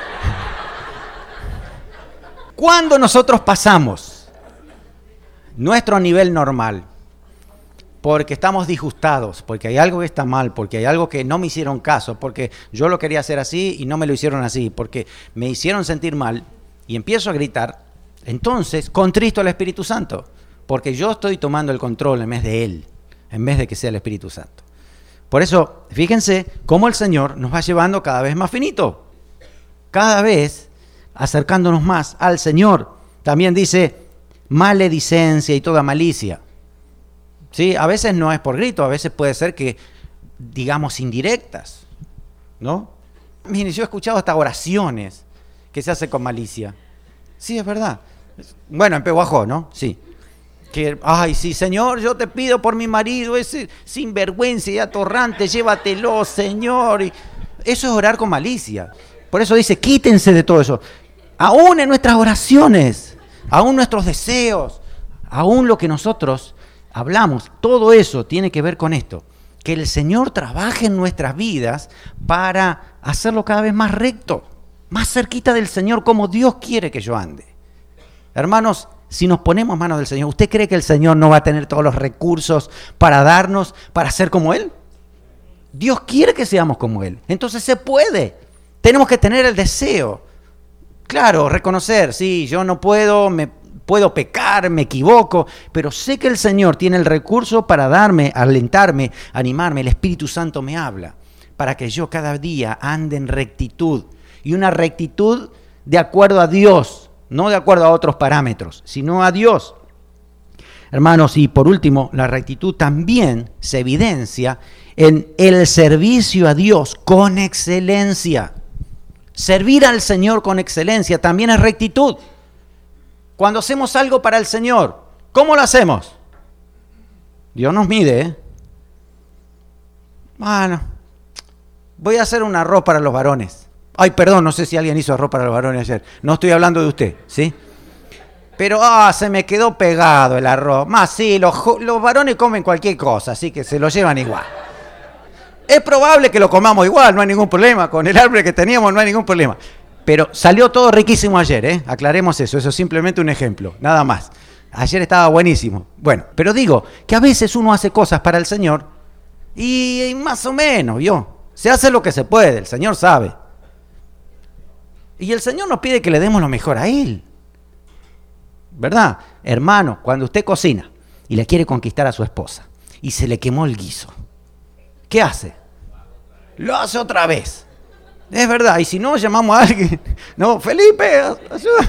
Cuando nosotros pasamos nuestro nivel normal, porque estamos disgustados, porque hay algo que está mal, porque hay algo que no me hicieron caso, porque yo lo quería hacer así y no me lo hicieron así, porque me hicieron sentir mal y empiezo a gritar, entonces contristo al Espíritu Santo, porque yo estoy tomando el control en vez de Él, en vez de que sea el Espíritu Santo. Por eso, fíjense cómo el Señor nos va llevando cada vez más finito, cada vez acercándonos más al Señor. También dice maledicencia y toda malicia. Sí, a veces no es por grito, a veces puede ser que digamos indirectas, ¿no? Miren, yo he escuchado hasta oraciones que se hacen con malicia. Sí, es verdad. Bueno, en Pehuajó, ¿no? Sí. Que, ay, sí, Señor, yo te pido por mi marido, ese sinvergüenza y atorrante, llévatelo, Señor. Y eso es orar con malicia. Por eso dice, quítense de todo eso. Aún en nuestras oraciones, aún nuestros deseos, aún lo que nosotros hablamos, todo eso tiene que ver con esto. Que el Señor trabaje en nuestras vidas para hacerlo cada vez más recto, más cerquita del Señor, como Dios quiere que yo ande. Hermanos, si nos ponemos manos del Señor, ¿usted cree que el Señor no va a tener todos los recursos para darnos, para ser como Él? Dios quiere que seamos como Él. Entonces se puede. Tenemos que tener el deseo. Claro, reconocer, sí, yo no puedo, me puedo pecar, me equivoco, pero sé que el Señor tiene el recurso para darme, alentarme, animarme. El Espíritu Santo me habla para que yo cada día ande en rectitud. Y una rectitud de acuerdo a Dios, no de acuerdo a otros parámetros, sino a Dios. Hermanos, y por último, la rectitud también se evidencia en el servicio a Dios con excelencia. Servir al Señor con excelencia también es rectitud. Cuando hacemos algo para el Señor, ¿cómo lo hacemos? Dios nos mide, ¿eh? Bueno, voy a hacer un arroz para los varones. Ay, perdón, no sé si alguien hizo arroz para los varones ayer. No estoy hablando de usted, ¿sí? Pero, ah, se me quedó pegado el arroz. Más sí, los, los varones comen cualquier cosa, así que se lo llevan igual. Es probable que lo comamos igual, no hay ningún problema. Con el hambre que teníamos no hay ningún problema. Pero salió todo riquísimo ayer, ¿eh? Aclaremos eso, eso es simplemente un ejemplo, nada más. Ayer estaba buenísimo. Bueno, pero digo que a veces uno hace cosas para el Señor y, y más o menos, ¿vio? Se hace lo que se puede, el Señor sabe. Y el Señor nos pide que le demos lo mejor a Él. ¿Verdad? Hermano, cuando usted cocina y le quiere conquistar a su esposa y se le quemó el guiso, ¿qué hace? Lo hace otra vez. Es verdad, y si no, llamamos a alguien. No, Felipe, ayuda.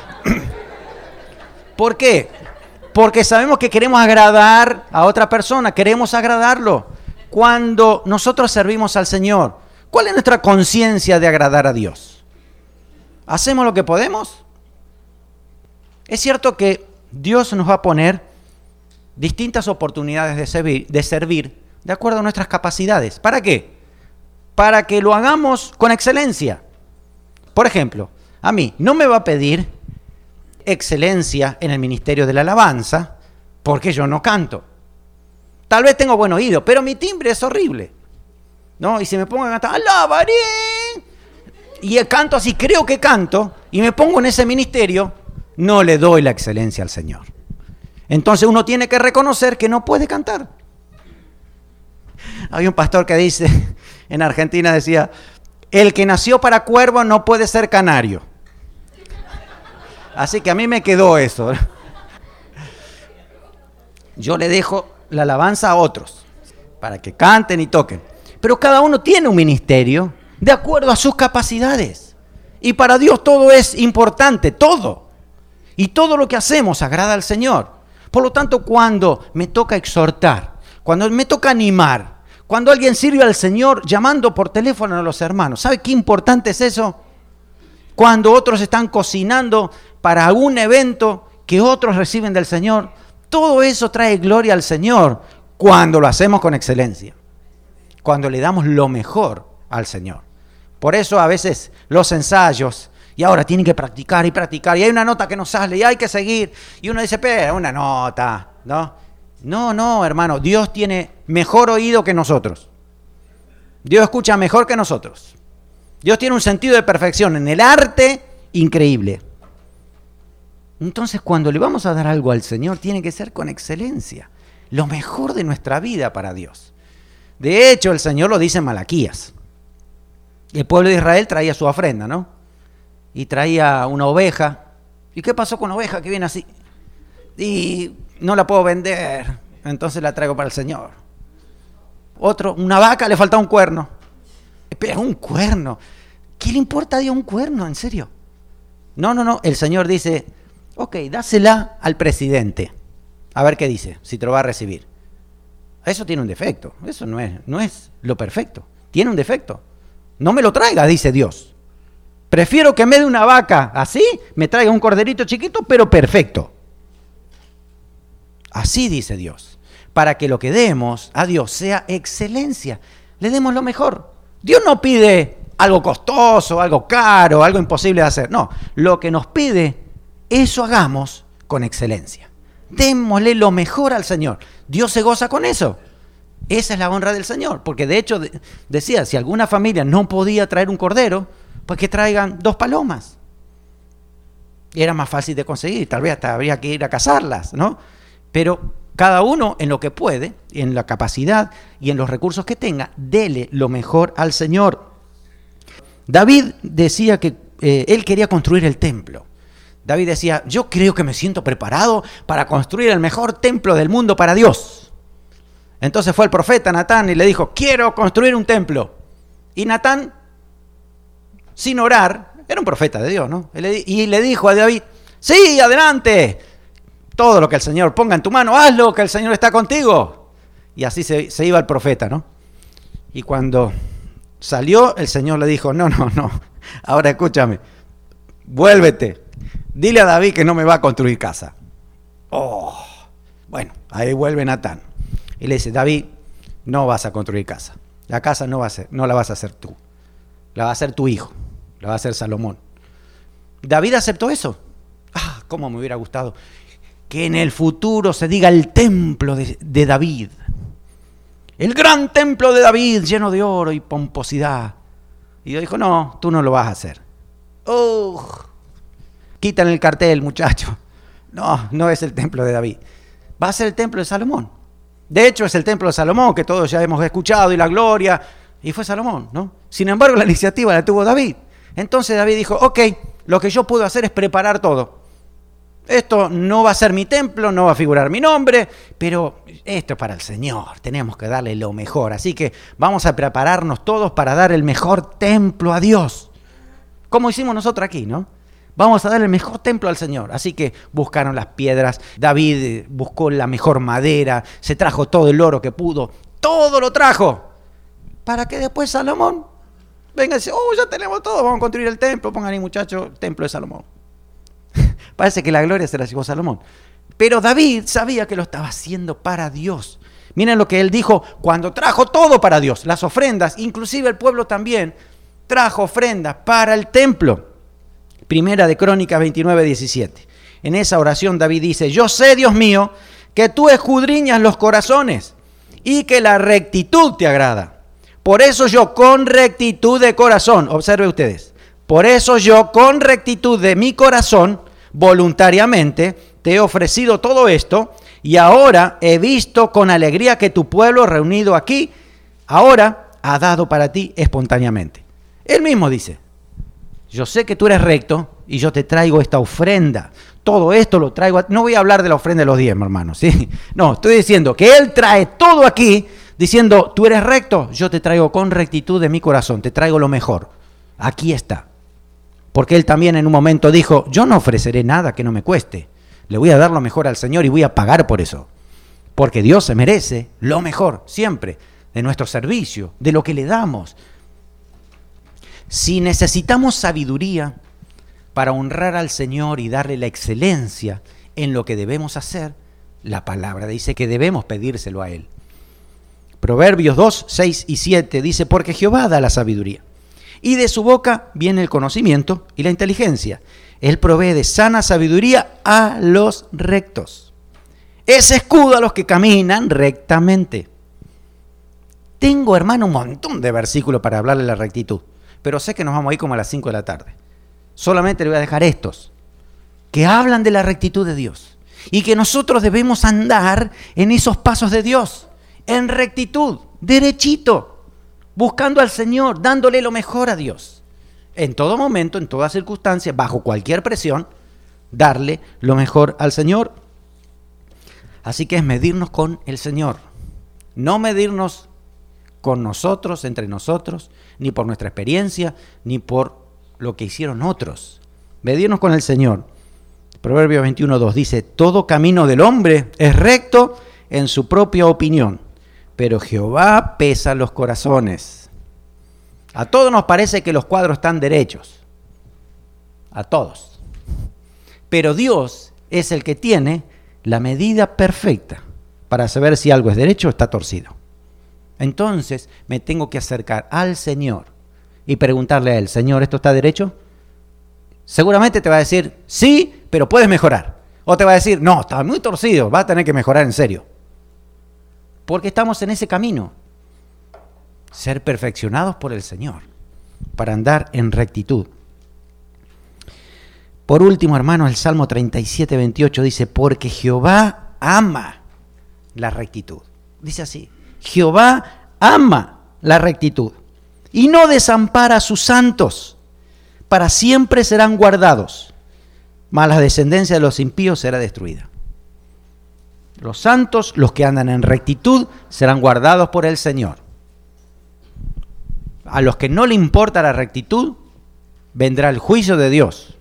¿Por qué? Porque sabemos que queremos agradar a otra persona, queremos agradarlo. Cuando nosotros servimos al Señor, ¿cuál es nuestra conciencia de agradar a Dios? ¿Hacemos lo que podemos? Es cierto que Dios nos va a poner distintas oportunidades de servir, de servir de acuerdo a nuestras capacidades. ¿Para qué? Para que lo hagamos con excelencia. Por ejemplo, a mí no me va a pedir excelencia en el ministerio de la alabanza porque yo no canto. Tal vez tengo buen oído, pero mi timbre es horrible, ¿no? Y si me pongo a cantar, ¡alabaré! Y canto así, creo que canto, y me pongo en ese ministerio, no le doy la excelencia al Señor. Entonces uno tiene que reconocer que no puede cantar. Hay un pastor que dice, en Argentina decía, el que nació para cuervo no puede ser canario. Así que a mí me quedó eso. Yo le dejo la alabanza a otros, para que canten y toquen. Pero cada uno tiene un ministerio de acuerdo a sus capacidades. Y para Dios todo es importante, todo. Y todo lo que hacemos agrada al Señor. Por lo tanto, cuando me toca exhortar, cuando me toca animar, cuando alguien sirve al Señor llamando por teléfono a los hermanos, ¿sabe qué importante es eso? Cuando otros están cocinando para algún evento que otros reciben del Señor, todo eso trae gloria al Señor cuando lo hacemos con excelencia, cuando le damos lo mejor al Señor. Por eso a veces los ensayos, y ahora tienen que practicar y practicar, y hay una nota que no sale, y hay que seguir, y uno dice, pero una nota, ¿no? No, no, hermano, Dios tiene mejor oído que nosotros. Dios escucha mejor que nosotros. Dios tiene un sentido de perfección en el arte increíble. Entonces, cuando le vamos a dar algo al Señor, tiene que ser con excelencia, lo mejor de nuestra vida para Dios. De hecho, el Señor lo dice en Malaquías. El pueblo de Israel traía su ofrenda, ¿no? Y traía una oveja. ¿Y qué pasó con la oveja que viene así? Y no la puedo vender, entonces la traigo para el Señor. Otro, una vaca, le falta un cuerno. Pero un cuerno. ¿Qué le importa a Dios un cuerno? ¿En serio? No, no, no. El Señor dice, ok, dásela al presidente. A ver qué dice, si te lo va a recibir. Eso tiene un defecto. Eso no es, no es lo perfecto. Tiene un defecto. No me lo traiga, dice Dios. Prefiero que me dé una vaca así, me traiga un corderito chiquito, pero perfecto. Así dice Dios. Para que lo que demos a Dios sea excelencia. Le demos lo mejor. Dios no pide algo costoso, algo caro, algo imposible de hacer. No, lo que nos pide, eso hagamos con excelencia. Démosle lo mejor al Señor. Dios se goza con eso. Esa es la honra del Señor. Porque de hecho, de, decía, si alguna familia no podía traer un cordero, pues que traigan dos palomas. Y era más fácil de conseguir. Tal vez hasta habría que ir a cazarlas, ¿no? Pero cada uno en lo que puede, en la capacidad y en los recursos que tenga, dele lo mejor al Señor. David decía que eh, él quería construir el templo. David decía, yo creo que me siento preparado para construir el mejor templo del mundo para Dios. Entonces fue el profeta Natán y le dijo, quiero construir un templo. Y Natán, sin orar, era un profeta de Dios, ¿no? Y le dijo a David, sí, adelante, todo lo que el Señor ponga en tu mano, hazlo, que el Señor está contigo. Y así se, se iba el profeta, ¿no? Y cuando salió, el Señor le dijo, no, no, no, ahora escúchame, vuélvete, dile a David que no me va a construir casa. Oh, bueno, ahí vuelve Natán. Y le dice, David, no vas a construir casa. La casa no, va a ser, no la vas a hacer tú, la va a hacer tu hijo, la va a hacer Salomón. David aceptó eso. Ah, cómo me hubiera gustado que en el futuro se diga el templo de, de David. El gran templo de David lleno de oro y pomposidad. Y Dios dijo, no, tú no lo vas a hacer. Oh, quitan el cartel, muchacho. No, no es el templo de David. Va a ser el templo de Salomón. De hecho, es el templo de Salomón que todos ya hemos escuchado y la gloria. Y fue Salomón, ¿no? Sin embargo, la iniciativa la tuvo David. Entonces David dijo, ok, lo que yo puedo hacer es preparar todo. Esto no va a ser mi templo, no va a figurar mi nombre, pero esto es para el Señor, tenemos que darle lo mejor. Así que vamos a prepararnos todos para dar el mejor templo a Dios. Como hicimos nosotros aquí, ¿no? Vamos a dar el mejor templo al Señor. Así que buscaron las piedras, David buscó la mejor madera, se trajo todo el oro que pudo, todo lo trajo, para que después Salomón venga y dice, oh, ya tenemos todo, vamos a construir el templo, pongan ahí muchachos, templo de Salomón. Parece que la gloria se la llevó Salomón. Pero David sabía que lo estaba haciendo para Dios. Miren lo que él dijo cuando trajo todo para Dios, las ofrendas, inclusive el pueblo también trajo ofrendas para el templo. Primera de Crónicas veintinueve, diecisiete. En esa oración David dice, yo sé, Dios mío, que tú escudriñas los corazones y que la rectitud te agrada. Por eso yo con rectitud de corazón, observe ustedes, por eso yo con rectitud de mi corazón, voluntariamente, te he ofrecido todo esto y ahora he visto con alegría que tu pueblo reunido aquí, ahora ha dado para ti espontáneamente. Él mismo dice, yo sé que tú eres recto y yo te traigo esta ofrenda. Todo esto lo traigo, a... no voy a hablar de la ofrenda de los diezmos, hermanos, ¿sí? No, estoy diciendo que Él trae todo aquí diciendo, tú eres recto, yo te traigo con rectitud de mi corazón, te traigo lo mejor. Aquí está. Porque Él también en un momento dijo, yo no ofreceré nada que no me cueste. Le voy a dar lo mejor al Señor y voy a pagar por eso. Porque Dios se merece lo mejor, siempre, de nuestro servicio, de lo que le damos. Si necesitamos sabiduría para honrar al Señor y darle la excelencia en lo que debemos hacer, la palabra dice que debemos pedírselo a Él. Proverbios dos, seis y siete dice, porque Jehová da la sabiduría, y de su boca viene el conocimiento y la inteligencia. Él provee de sana sabiduría a los rectos. Es escudo a los que caminan rectamente. Tengo, hermano, un montón de versículos para hablarle de la rectitud, pero sé que nos vamos a ir como a las cinco de la tarde. Solamente le voy a dejar estos, que hablan de la rectitud de Dios, y que nosotros debemos andar en esos pasos de Dios, en rectitud, derechito, buscando al Señor, dándole lo mejor a Dios. En todo momento, en toda circunstancia, bajo cualquier presión, darle lo mejor al Señor. Así que es medirnos con el Señor, no medirnos con nosotros, entre nosotros, ni por nuestra experiencia, ni por lo que hicieron otros. Medirnos con el Señor. Proverbios veintiuno, dos dice, todo camino del hombre es recto en su propia opinión, pero Jehová pesa los corazones. A todos nos parece que los cuadros están derechos. A todos. Pero Dios es el que tiene la medida perfecta para saber si algo es derecho o está torcido. Entonces me tengo que acercar al Señor y preguntarle a él, Señor, ¿esto está derecho? Seguramente te va a decir, sí, pero puedes mejorar. O te va a decir, no, está muy torcido, va a tener que mejorar en serio. Porque estamos en ese camino. Ser perfeccionados por el Señor, para andar en rectitud. Por último, hermanos, el Salmo treinta y siete, veintiocho dice, porque Jehová ama la rectitud. Dice así, Jehová ama la rectitud y no desampara a sus santos, para siempre serán guardados, mas la descendencia de los impíos será destruida. Los santos, los que andan en rectitud, serán guardados por el Señor. A los que no le importa la rectitud, vendrá el juicio de Dios.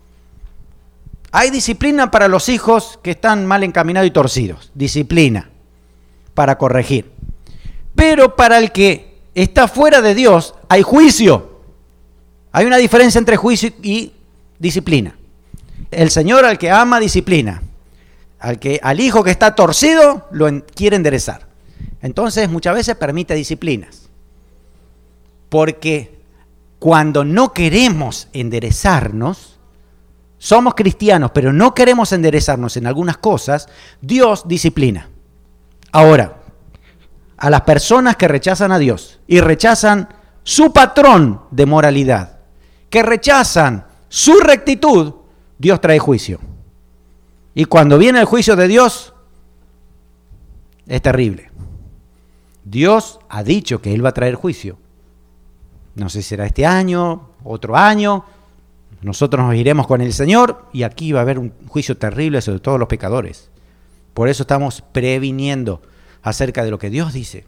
Hay disciplina para los hijos que están mal encaminados y torcidos. Disciplina para corregir. Pero para el que está fuera de Dios, hay juicio. Hay una diferencia entre juicio y disciplina. El Señor al que ama, disciplina. Al, que, al hijo que está torcido, lo en, quiere enderezar. Entonces, muchas veces permite disciplinas. Porque cuando no queremos enderezarnos, somos cristianos, pero no queremos enderezarnos en algunas cosas, Dios disciplina. Ahora, a las personas que rechazan a Dios y rechazan su patrón de moralidad, que rechazan su rectitud, Dios trae juicio. Y cuando viene el juicio de Dios, es terrible. Dios ha dicho que Él va a traer juicio. No sé si será este año, otro año. Nosotros nos iremos con el Señor y aquí va a haber un juicio terrible sobre todos los pecadores. Por eso estamos previniendo acerca de lo que Dios dice.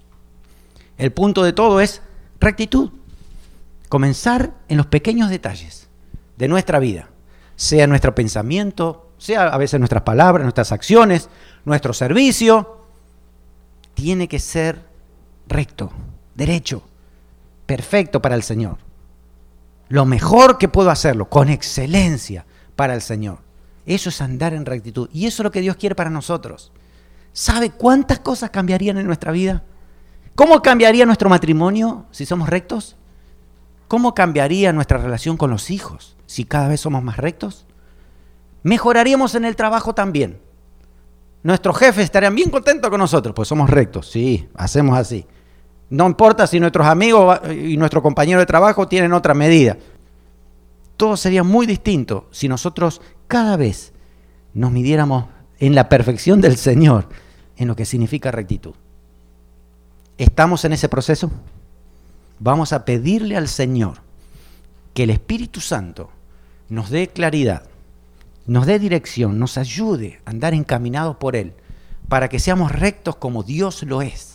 El punto de todo es rectitud. Comenzar en los pequeños detalles de nuestra vida, sea nuestro pensamiento, sea a veces nuestras palabras, nuestras acciones, nuestro servicio. Tiene que ser recto, derecho, perfecto para el Señor. Lo mejor que puedo hacerlo, con excelencia para el Señor. Eso es andar en rectitud. Y eso es lo que Dios quiere para nosotros. ¿Sabe cuántas cosas cambiarían en nuestra vida? ¿Cómo cambiaría nuestro matrimonio si somos rectos? ¿Cómo cambiaría nuestra relación con los hijos si cada vez somos más rectos? Mejoraríamos en el trabajo también. Nuestros jefes estarían bien contentos con nosotros, pues somos rectos. Sí, hacemos así. No importa si nuestros amigos y nuestros compañeros de trabajo tienen otra medida. Todo sería muy distinto si nosotros cada vez nos midiéramos en la perfección del Señor, en lo que significa rectitud. ¿Estamos en ese proceso? Vamos a pedirle al Señor que el Espíritu Santo nos dé claridad, nos dé dirección, nos ayude a andar encaminados por Él, para que seamos rectos como Dios lo es.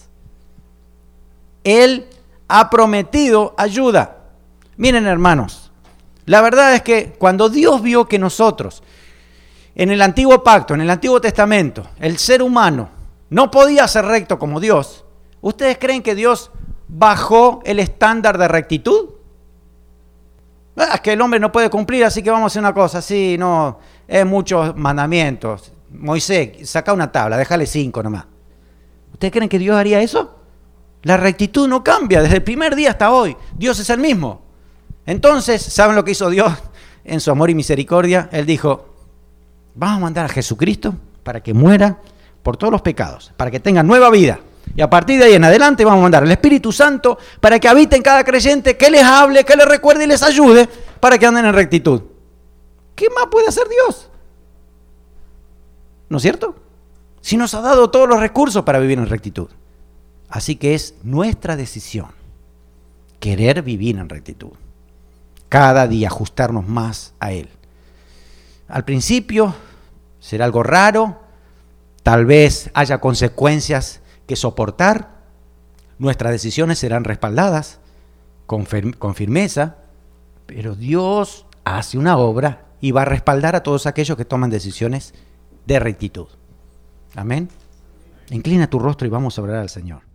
Él ha prometido ayuda. Miren, hermanos, la verdad es que cuando Dios vio que nosotros, en el Antiguo Pacto, en el Antiguo Testamento, el ser humano no podía ser recto como Dios, ¿ustedes creen que Dios bajó el estándar de rectitud? Ah, es que el hombre no puede cumplir, así que vamos a hacer una cosa, sí, no, es muchos mandamientos. Moisés, saca una tabla, déjale cinco nomás. ¿Ustedes creen que Dios haría eso? La rectitud no cambia desde el primer día hasta hoy. Dios es el mismo. Entonces, ¿saben lo que hizo Dios en su amor y misericordia? Él dijo, vamos a mandar a Jesucristo para que muera por todos los pecados, para que tenga nueva vida. Y a partir de ahí en adelante vamos a mandar al Espíritu Santo para que habite en cada creyente, que les hable, que les recuerde y les ayude para que anden en rectitud. ¿Qué más puede hacer Dios? ¿No es cierto? Si nos ha dado todos los recursos para vivir en rectitud. Así que es nuestra decisión querer vivir en rectitud. Cada día ajustarnos más a Él. Al principio será algo raro, tal vez haya consecuencias que soportar. Nuestras decisiones serán respaldadas con, firme, con firmeza, pero Dios hace una obra y va a respaldar a todos aquellos que toman decisiones de rectitud. Amén. Inclina tu rostro y vamos a orar al Señor.